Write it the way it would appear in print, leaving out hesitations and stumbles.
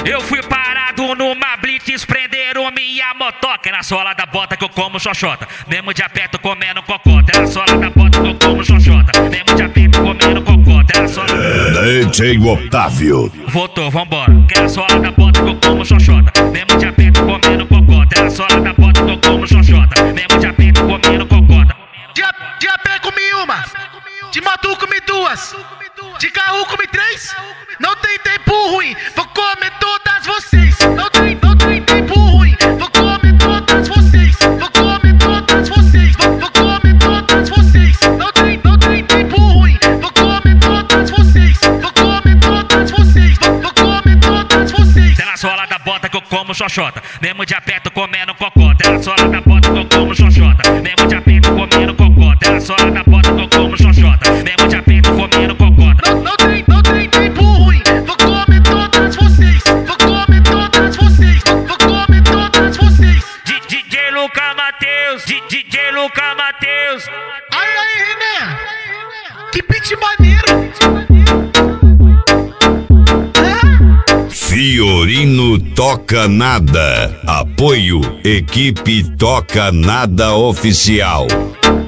Eu fui parado numa blitz, prenderam minha motoca. É na sola da bota que eu como xoxota, mesmo de aperto comendo cocota. É na sola da bota que eu como xoxota, mesmo de aperto comendo cocota. É na sola... DJ Otávio. Voltou, vambora. Que é na sola da bota que eu como xoxota, mesmo de aperto comendo cocota. É na sola da bota que eu como xoxota, mesmo de aperto comendo cocota. De a pé comi uma, de moto comi duas, de carro comi três. Não tem tempo ruim, vou comer todas vocês. Não tem tempo ruim, vou comer todas vocês. Vou comer todas vocês, vou comer todas vocês. Não tem tempo ruim, vou comer todas vocês. Vou comer todas vocês, vou comer todas vocês. É na sola da bota que eu como xoxota, mesmo de aperto comendo cocota. É na sola da bota que eu como xoxota, mesmo de aperto comendo cocota. É na sola da bota que eu como xoxota, mesmo de aperto comendo cocota. Não tem tempo ruim, vou comer todas vocês. Vou comer todas vocês, vou comer todas vocês. DJ Luca Matheus, DJ Luca Matheus. Aí, René, que beat maneiro. Fiorino Toca Nada. Apoio Equipe Toca Nada Oficial.